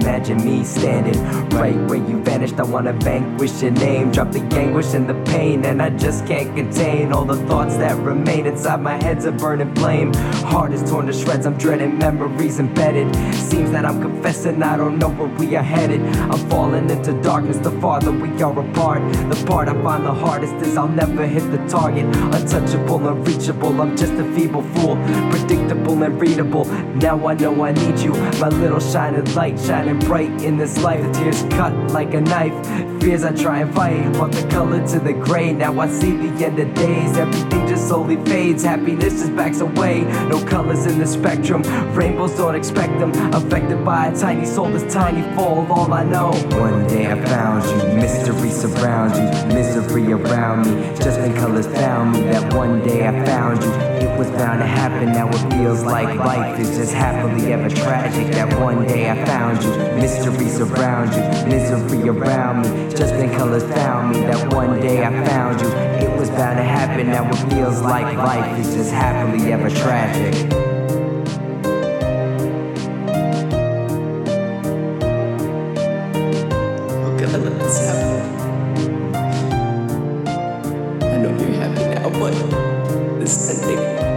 imagine me standing right where you vanished. I wanna vanquish your name, drop the anguish and the pain, and I just can't contain all the thoughts that remain inside my head's a burning flame. Heart is torn to shreds, I'm dreading memories embedded. Seems that I'm confessing I don't know where we are headed. I'm falling into darkness the farther we are apart. The part I find the hardest is I'll never hit the target. Untouchable, unreachable, I'm just a feeble fool. Predictable and readable, now I know I need you. My little shining light, shining bright in this life. The tears cut like a knife, fears I try and fight. Want the color to the gray, now I see the end of days. Everything just slowly fades, happiness just backs away. No colors in the spectrum, rainbows don't expect them. Affected by a tiny soul, this tiny fall, all I know. One day I found you, mystery surrounds you, misery around me. Just when colors found me, that one day I found you. It was bound to happen, now it feels like life is just happily ever tragic. That one day I found you, mystery surrounds you, misery around me. Just when colors found me, that one day I found you. It was bound to happen, now it feels like life is just happily ever tragic. Let's happen. I know you're happy now, but this ending